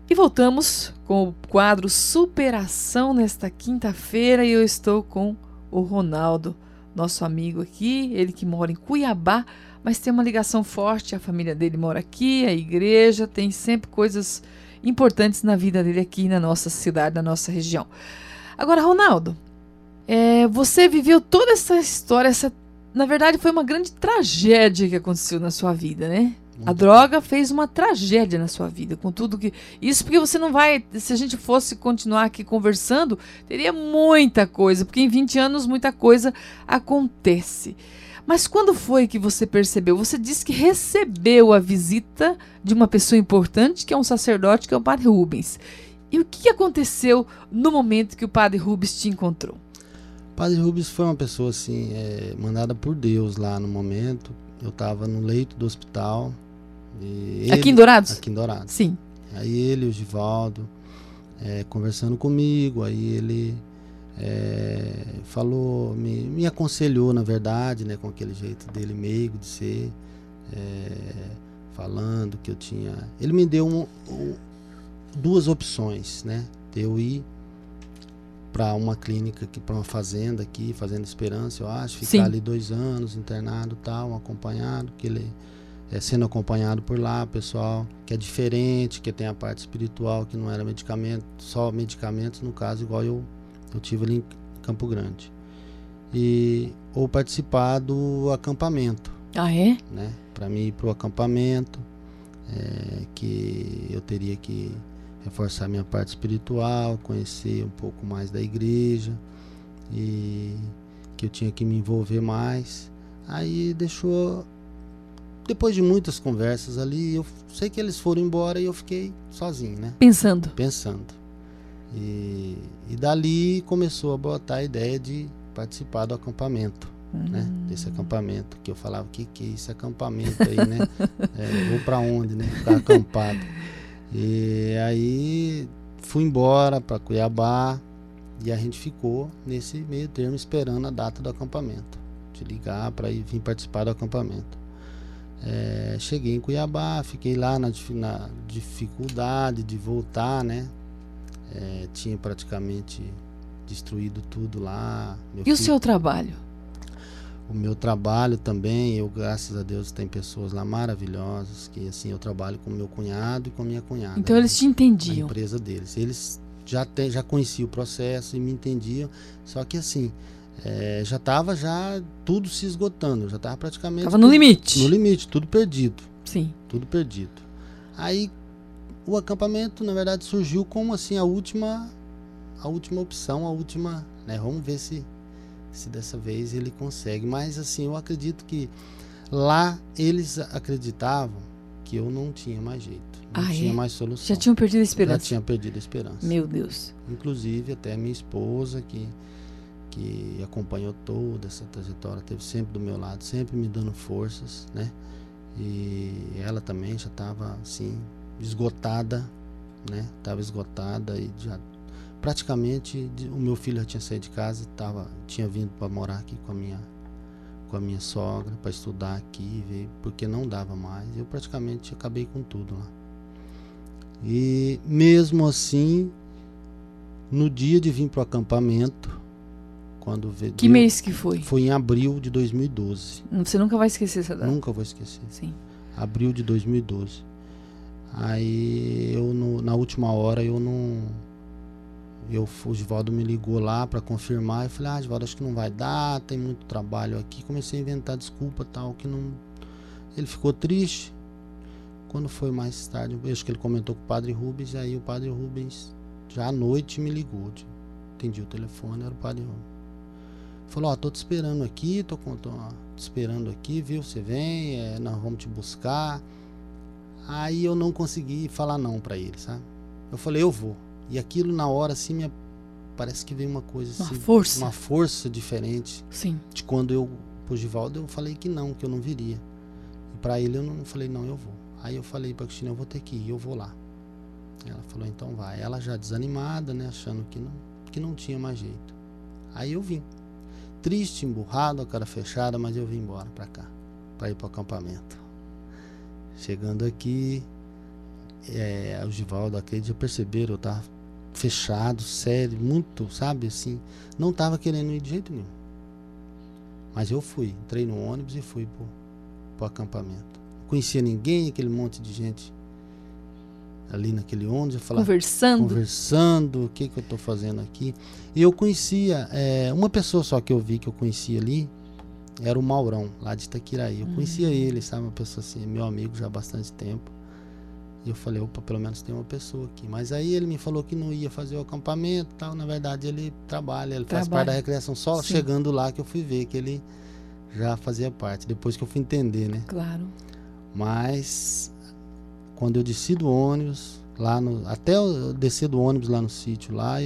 E voltamos com o quadro Superação nesta quinta-feira e eu estou com o Ronaldo, nosso amigo aqui, ele que mora em Cuiabá, mas tem uma ligação forte, a família dele mora aqui, a igreja, tem sempre coisas importantes na vida dele aqui na nossa cidade, na nossa região. Agora, Ronaldo, você viveu toda essa história, na verdade foi uma grande tragédia que aconteceu na sua vida, né? A droga fez uma tragédia na sua vida, com tudo que... Isso porque você não vai... Se a gente fosse continuar aqui conversando, teria muita coisa, porque em 20 anos muita coisa acontece. Mas quando foi que você percebeu? Você disse que recebeu a visita de uma pessoa importante, que é um sacerdote, que é o Padre Rubens. E o que aconteceu no momento que o Padre Rubens te encontrou? O Padre Rubens foi uma pessoa assim, mandada por Deus lá no momento. Eu estava no leito do hospital. Aqui em Dourados? Aqui em Dourados. Sim. Aí ele e o Givaldo conversando comigo, aí ele falou, me aconselhou, na verdade, né, com aquele jeito dele meigo de ser, falando que eu tinha... Ele me deu duas opções, né, de eu ir para uma clínica aqui, para uma fazenda aqui, Fazenda Esperança, eu acho, ficar ali 2 anos internado, tal, acompanhado, que ele sendo acompanhado por lá, pessoal que é diferente, que tem a parte espiritual, que não era medicamento, só medicamentos, no caso, igual eu tive ali em Campo Grande. Ou participar do acampamento. Ah, é? Né? Para mim ir para o acampamento, que eu teria que reforçar minha parte espiritual, conhecer um pouco mais da igreja, e que eu tinha que me envolver mais. Aí deixou... Depois de muitas conversas ali, eu sei que eles foram embora e eu fiquei sozinho, né? Pensando. E dali começou a botar a ideia de participar do acampamento, né? Desse acampamento, que eu falava, que é esse acampamento aí, né? Vou pra onde, né? Ficar acampado. E aí fui embora para Cuiabá e a gente ficou nesse meio termo esperando a data do acampamento. De ligar para vir participar do acampamento. Cheguei em Cuiabá, fiquei lá na dificuldade de voltar, né? Tinha praticamente destruído tudo lá. O seu trabalho? O meu trabalho também, eu, graças a Deus, tem pessoas lá maravilhosas, que assim, eu trabalho com meu cunhado e com minha cunhada. Então eles te entendiam? A empresa deles. Eles já conheciam o processo e me entendiam, só que assim... já estava tudo se esgotando, já estava praticamente... Estava no limite. No limite, tudo perdido. Sim. Tudo perdido. Aí o acampamento, na verdade, surgiu como assim a última opção, a última... Né, vamos ver se dessa vez ele consegue. Mas assim, eu acredito que lá eles acreditavam que eu não tinha mais jeito. Não tinha mais solução. Já tinham perdido a esperança? Já tinha perdido a esperança. Meu Deus. Inclusive até minha esposa, que acompanhou toda essa trajetória, esteve sempre do meu lado, sempre me dando forças, né? E ela também já estava assim, esgotada, né? Estava esgotada e já praticamente o meu filho já tinha saído de casa, tinha vindo para morar aqui com a minha sogra, para estudar aqui, porque não dava mais. Eu praticamente acabei com tudo lá. E mesmo assim, no dia de vir para o acampamento, que mês que foi? Foi em abril de 2012. Você nunca vai esquecer essa data? Nunca vou esquecer. Sim. Abril de 2012. Aí na última hora o Givaldo me ligou lá para confirmar. Eu falei, Givaldo, acho que não vai dar, tem muito trabalho aqui. Comecei a inventar desculpa, tal, que não... Ele ficou triste. Quando foi mais tarde, eu acho que ele comentou com o Padre Rubens, aí o Padre Rubens já à noite me ligou. Atendi o telefone, era o Padre Rubens. Falou, tô te esperando aqui, tô te esperando aqui, viu? Você vem, nós vamos te buscar. Aí eu não consegui falar não pra ele, sabe? Eu falei, eu vou. E aquilo na hora, assim, parece que veio uma coisa assim, uma força diferente. Sim. De quando pro Givaldo, eu falei que não viria. E pra ele eu não falei, não, eu vou. Aí eu falei pra Cristina, eu vou ter que ir, eu vou lá. Ela falou, então vai. Ela já desanimada, né, achando que não tinha mais jeito. Aí eu vim. Triste, emburrado, a cara fechada, mas eu vim embora pra cá, pra ir pro acampamento. Chegando aqui, o Givaldo, a Cleide já perceberam, eu tava fechado, sério, muito, sabe, assim, não tava querendo ir de jeito nenhum. Mas eu fui, entrei no ônibus e fui pro acampamento. Não conhecia ninguém, aquele monte de gente ali naquele ônibus, eu falava, conversando, o que eu tô fazendo aqui. E eu conhecia, uma pessoa só que eu vi que eu conhecia ali, era o Maurão, lá de Itaquiraí. Eu conhecia ele, sabe, uma pessoa assim, meu amigo já há bastante tempo. E eu falei, opa, pelo menos tem uma pessoa aqui. Mas aí ele me falou que não ia fazer o acampamento e tal. Na verdade, ele trabalha, ele faz parte da recreação. Só Sim. chegando lá que eu fui ver que ele já fazia parte. Depois que eu fui entender, né? Claro. Mas quando eu desci do ônibus, até eu descer do ônibus lá no sítio, lá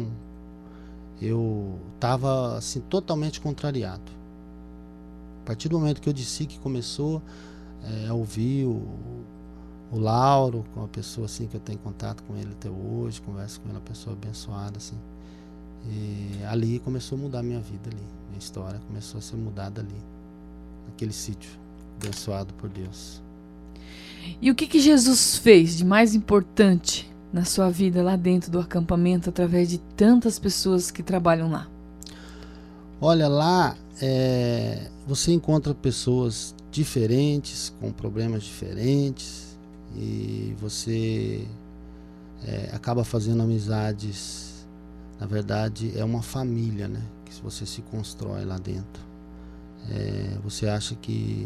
eu tava assim, totalmente contrariado. A partir do momento que eu desci, que começou a ouvir o Lauro, com uma pessoa assim que eu tenho contato com ele até hoje, converso com ele, uma pessoa abençoada assim. E ali começou a mudar minha vida ali, minha história começou a ser mudada ali, naquele sítio, abençoado por Deus. E o que Jesus fez de mais importante na sua vida lá dentro do acampamento, através de tantas pessoas que trabalham lá? Olha, lá você encontra pessoas diferentes, com problemas diferentes, e você acaba fazendo amizades. Na verdade é uma família, né, que você se constrói lá dentro. Você acha que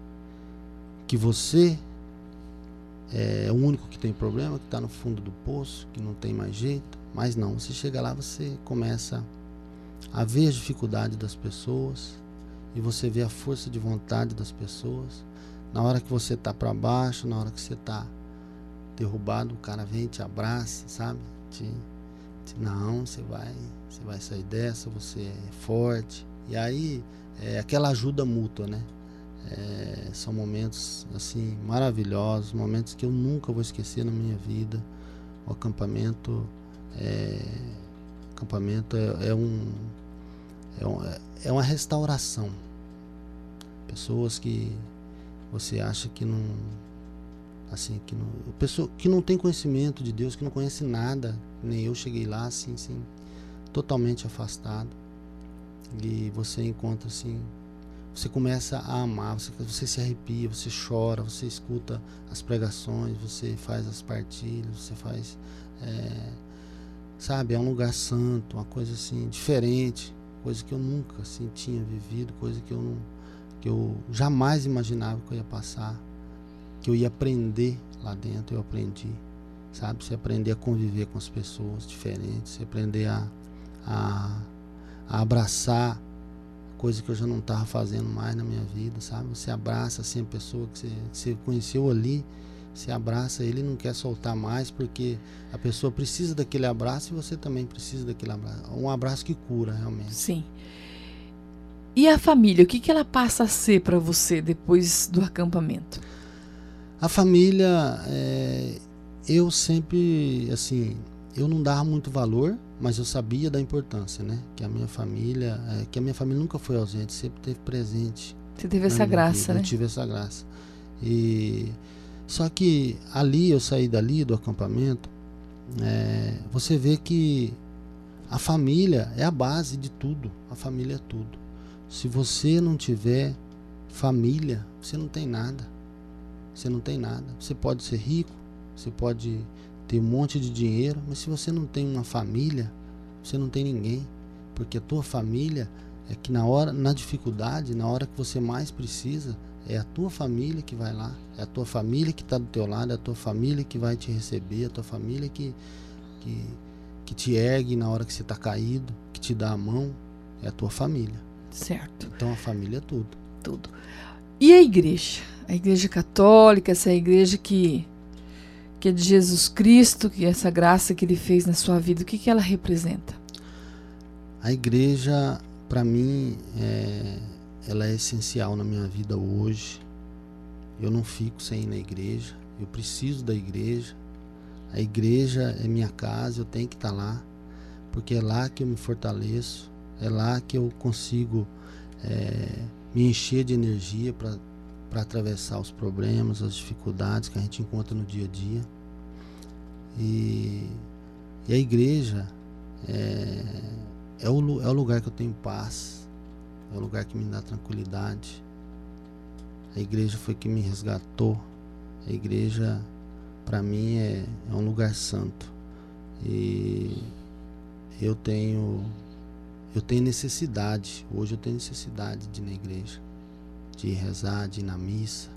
você é o único que tem problema, que está no fundo do poço, que não tem mais jeito, mas não, você chega lá, você começa a ver as dificuldades das pessoas e você vê a força de vontade das pessoas. Na hora que você tá para baixo, na hora que você tá derrubado, o cara vem e te abraça, sabe? Não, você vai sair dessa, você é forte. E aí aquela ajuda mútua, né? São momentos assim maravilhosos, momentos que eu nunca vou esquecer na minha vida. O acampamento é uma restauração. Pessoas que você acha que não, assim, pessoa que não tem conhecimento de Deus, que não conhece nada, nem eu cheguei lá assim, totalmente afastado. E você encontra assim, você começa a amar, você se arrepia, você chora, você escuta as pregações, você faz as partilhas, você faz, sabe, é um lugar santo, uma coisa assim, diferente, coisa que eu nunca assim tinha vivido, coisa que eu jamais imaginava que eu ia passar, que eu ia aprender lá dentro. Eu aprendi, sabe, você aprender a conviver com as pessoas diferentes, você aprender a abraçar coisa que eu já não estava fazendo mais na minha vida, sabe? Você abraça assim a pessoa que você conheceu ali, você abraça ele e não quer soltar mais, porque a pessoa precisa daquele abraço e você também precisa daquele abraço. Um abraço que cura, realmente. Sim. E a família, o que ela passa a ser para você depois do acampamento? A família, eu sempre, assim, eu não dava muito valor, mas eu sabia da importância, né? Que a minha família nunca foi ausente, sempre esteve presente. Você teve essa graça, né? Eu tive essa graça. Só que ali, eu saí dali do acampamento, você vê que a família é a base de tudo. A família é tudo. Se você não tiver família, você não tem nada. Você não tem nada. Você pode ser rico, você pode ter um monte de dinheiro, mas se você não tem uma família, você não tem ninguém. Porque a tua família é que na dificuldade, na hora que você mais precisa, é a tua família que vai lá, é a tua família que está do teu lado, é a tua família que vai te receber, é a tua família que te ergue na hora que você está caído, que te dá a mão, é a tua família. Certo. Então a família é tudo. Tudo. E a igreja? A igreja católica, essa igreja que é de Jesus Cristo, que essa graça que ele fez na sua vida, o que ela representa? A igreja, para mim, ela é essencial na minha vida hoje. Eu não fico sem ir na igreja, eu preciso da igreja. A igreja é minha casa, eu tenho que estar lá, porque é lá que eu me fortaleço, é lá que eu consigo me encher de energia para atravessar os problemas, as dificuldades que a gente encontra no dia a dia. E a igreja é o lugar que eu tenho paz, é o lugar que me dá tranquilidade. A igreja foi que me resgatou. A igreja, para mim, é um lugar santo. E eu tenho necessidade, hoje eu tenho necessidade de ir na igreja, de rezar, de ir na missa.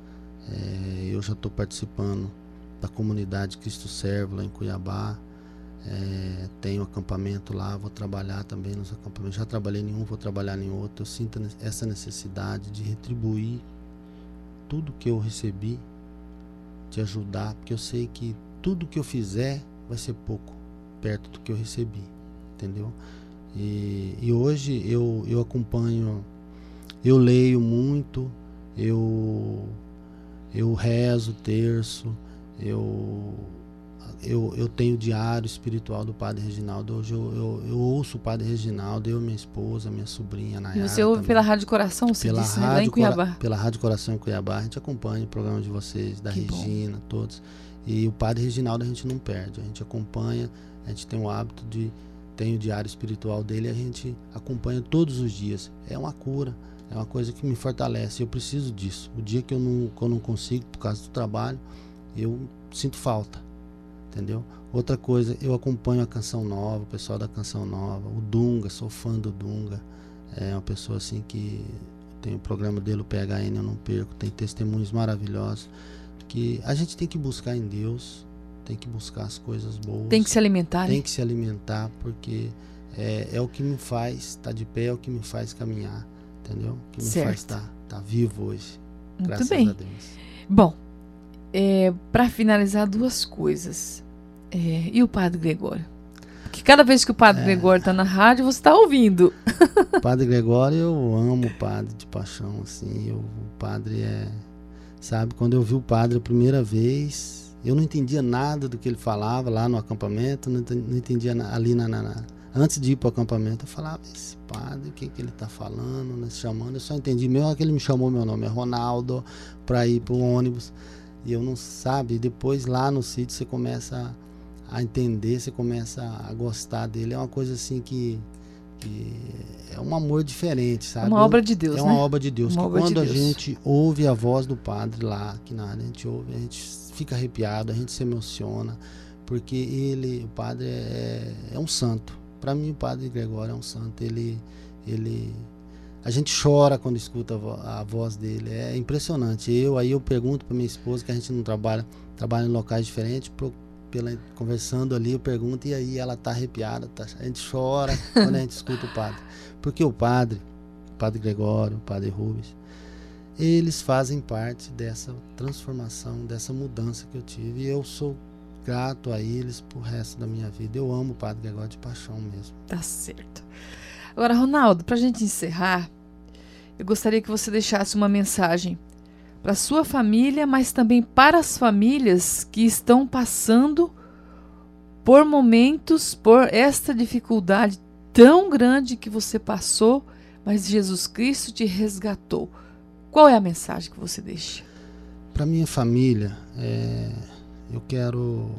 Eu já estou participando da comunidade Cristo Servo lá em Cuiabá. Tenho acampamento lá, vou trabalhar também nos acampamentos. Já trabalhei em um, vou trabalhar em outro. Eu sinto essa necessidade de retribuir tudo que eu recebi, de ajudar, porque eu sei que tudo que eu fizer vai ser pouco perto do que eu recebi, entendeu? E hoje eu acompanho, eu leio muito, eu rezo terço, eu tenho o diário espiritual do Padre Reginaldo. Hoje eu ouço o Padre Reginaldo, eu, minha esposa, minha sobrinha Nayara. E você ouve também pela Rádio Coração, você disse, né? Lá em Cuiabá. Pela Rádio Coração em Cuiabá, a gente acompanha o programa de vocês, da Regina, todos. E o Padre Reginaldo a gente não perde, a gente acompanha, a gente tem o hábito tem o diário espiritual dele, a gente acompanha todos os dias. É uma cura, é uma coisa que me fortalece, eu preciso disso. O dia que eu não consigo, por causa do trabalho, eu sinto falta, entendeu? Outra coisa, eu acompanho a Canção Nova, o pessoal da Canção Nova, o Dunga, sou fã do Dunga, é uma pessoa assim que tem o programa dele, o PHN Eu Não Perco, tem testemunhos maravilhosos, que a gente tem que buscar em Deus, tem que buscar as coisas boas. Tem que se alimentar, né? Tem que se alimentar, porque é o que me faz estar de pé, é o que me faz caminhar, entendeu? O que me faz estar vivo hoje. Muito graças bem. a Deus. Bom, para finalizar, duas coisas. E o Padre Gregório? Porque cada vez que o Padre Gregório está na rádio, você está ouvindo. O Padre Gregório, eu amo o Padre de paixão, assim. O Padre sabe, quando eu vi o Padre a primeira vez, eu não entendia nada do que ele falava lá no acampamento, não entendia ali antes de ir para o acampamento. Eu falava, esse Padre, o que ele está falando, né, chamando? Eu só entendi que ele me chamou, meu nome é Ronaldo, para ir para o ônibus. E eu não sabe, depois lá no sítio você começa a entender, você começa a gostar dele. É uma coisa assim que é um amor diferente, sabe? Uma obra de Deus, né? É uma obra de Deus. Quando a Deus. gente ouve a voz do Padre lá, aqui na área, a gente ouve, a gente fica arrepiado, a gente se emociona, porque o Padre é um santo. Para mim, o Padre Gregório é um santo. A gente chora quando escuta a voz dele, é impressionante. Aí eu pergunto para minha esposa, que a gente não trabalha em locais diferentes, conversando ali, eu pergunto, e aí ela tá arrepiada, a gente chora quando a gente escuta o Padre. Porque o Padre Gregório, o Padre Rubens, eles fazem parte dessa transformação, dessa mudança que eu tive, e eu sou grato a eles pro resto da minha vida. Eu amo o Padre Gregório de paixão mesmo. Tá certo. Agora, Ronaldo, pra gente encerrar, eu gostaria que você deixasse uma mensagem para sua família, mas também para as famílias que estão passando por momentos, por esta dificuldade tão grande que você passou, mas Jesus Cristo te resgatou. Qual é a mensagem que você deixa? Para minha família, eu quero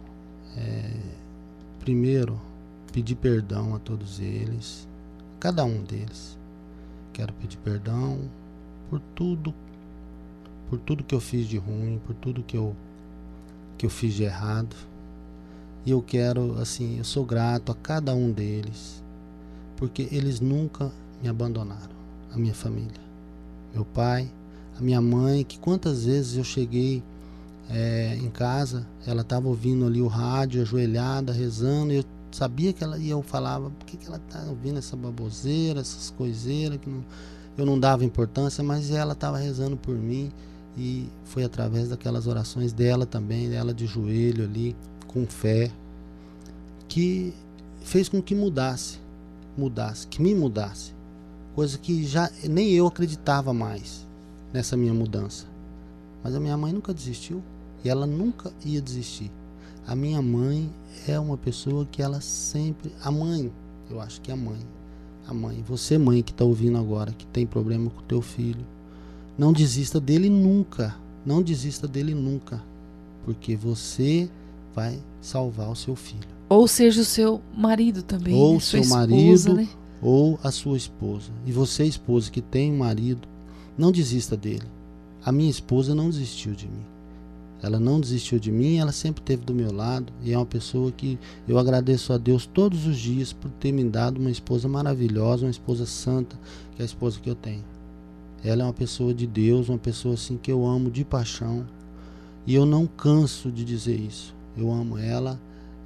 primeiro pedir perdão a todos eles, cada um deles. Quero pedir perdão por tudo que eu fiz de ruim, por tudo que eu fiz de errado. E eu quero, assim, eu sou grato a cada um deles, porque eles nunca me abandonaram, a minha família. Meu pai, a minha mãe, que quantas vezes eu cheguei em casa, ela estava ouvindo ali o rádio, ajoelhada, rezando, e eu sabia que ela, e eu falava, por que ela está ouvindo essa baboseira, essas coiseiras, que eu não dava importância, mas ela estava rezando por mim. E foi através daquelas orações dela também, dela de joelho ali, com fé, que fez com que que me mudasse. Coisa que já nem eu acreditava mais nessa minha mudança. Mas a minha mãe nunca desistiu e ela nunca ia desistir. A minha mãe é uma pessoa que ela sempre... eu acho que a mãe, você mãe que está ouvindo agora, que tem problema com o teu filho, não desista dele nunca, porque você vai salvar o seu filho. Ou seja, o seu marido também. Ou né? o seu Sua marido, esposa, né? ou a sua esposa. E você, esposa, que tem um marido, não desista dele. A minha esposa não desistiu de mim. Ela não desistiu de mim, ela sempre esteve do meu lado. E é uma pessoa que eu agradeço a Deus todos os dias por ter me dado uma esposa maravilhosa, uma esposa santa, que é a esposa que eu tenho. Ela é uma pessoa de Deus, uma pessoa assim que eu amo de paixão. E eu não canso de dizer isso. Eu amo ela.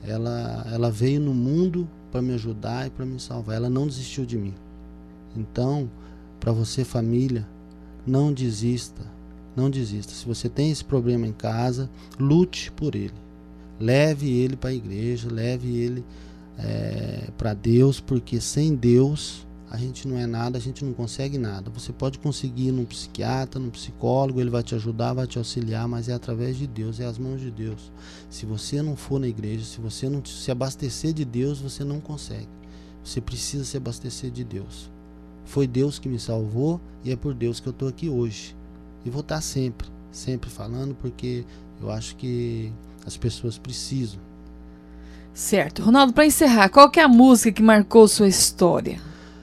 Ela veio no mundo para me ajudar e para me salvar. Ela não desistiu de mim. Então, para você, família, não desista. Não desista. Se você tem esse problema em casa, lute por ele. Leve ele para a igreja, leve ele para Deus, porque sem Deus a gente não é nada, a gente não consegue nada. Você pode conseguir num psiquiatra, num psicólogo, ele vai te ajudar, vai te auxiliar, mas é através de Deus, é as mãos de Deus. Se você não for na igreja, se você não se abastecer de Deus, você não consegue. Você precisa se abastecer de Deus. Foi Deus que me salvou e é por Deus que eu estou aqui hoje. E vou estar sempre falando, porque eu acho que as pessoas precisam. Certo. Ronaldo, para encerrar, qual que é a música que marcou sua história?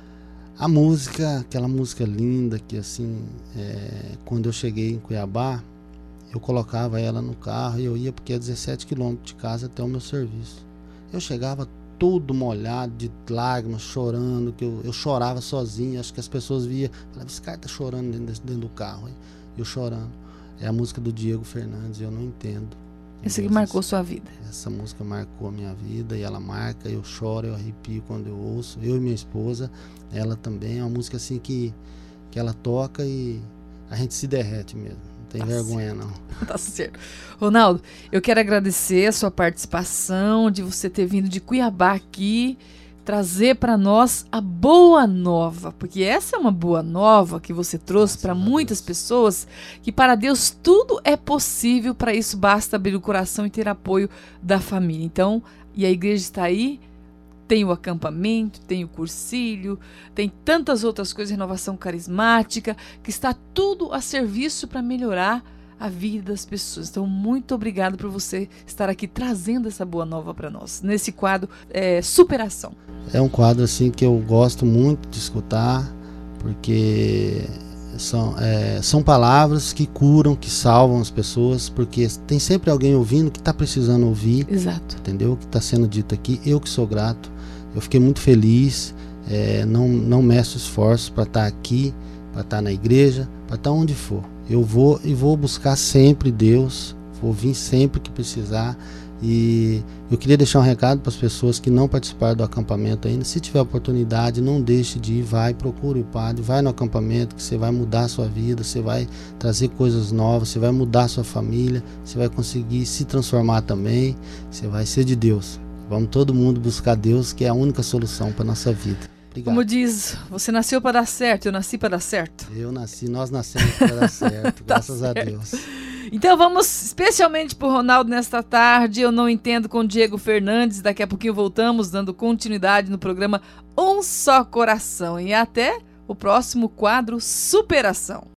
A música, aquela música linda que assim, quando eu cheguei em Cuiabá, eu colocava ela no carro e eu ia, porque é 17 quilômetros de casa até o meu serviço. Eu chegava todo molhado, de lágrimas, chorando, que eu chorava sozinho, acho que as pessoas viam, falavam, esse cara tá chorando dentro do carro, hein? Eu chorando. É a música do Diego Fernandes, eu não entendo. Essa que marcou sua vida. Essa música marcou a minha vida e ela marca, eu choro, eu arrepio quando eu ouço. Eu e minha esposa, ela também. É uma música assim que ela toca e a gente se derrete mesmo. Não tem vergonha não. Tá certo. Ronaldo, eu quero agradecer a sua participação, de você ter vindo de Cuiabá aqui, trazer para nós a boa nova, porque essa é uma boa nova que você trouxe para muitas pessoas, que para Deus tudo é possível, para isso basta abrir o coração e ter apoio da família. Então, e a igreja está aí, tem o acampamento, tem o cursilho, tem tantas outras coisas, renovação carismática, que está tudo a serviço para melhorar a vida das pessoas. Então, muito obrigado por você estar aqui trazendo essa boa nova para nós, nesse quadro Superação. É um quadro assim que eu gosto muito de escutar, porque são palavras que curam, que salvam as pessoas, porque tem sempre alguém ouvindo que está precisando ouvir. Exato. Entendeu? Que está sendo dito aqui. Eu que sou grato, eu fiquei muito feliz, não meço esforços para estar aqui, para estar na igreja, para estar onde for. Eu vou buscar sempre Deus, vou vir sempre que precisar. E eu queria deixar um recado para as pessoas que não participaram do acampamento ainda. Se tiver oportunidade, não deixe de ir, procure o padre, vai no acampamento, que você vai mudar a sua vida, você vai trazer coisas novas, você vai mudar a sua família, você vai conseguir se transformar também, você vai ser de Deus. Vamos todo mundo buscar Deus, que é a única solução para a nossa vida. Obrigado. Como diz, você nasceu para dar certo, eu nasci para dar certo. Nós nascemos para dar certo, Tá graças certo. a Deus. Então vamos especialmente para o Ronaldo nesta tarde. Eu não entendo, com Diego Fernandes. Daqui a pouquinho voltamos, dando continuidade no programa Um Só Coração. E até o próximo quadro Superação.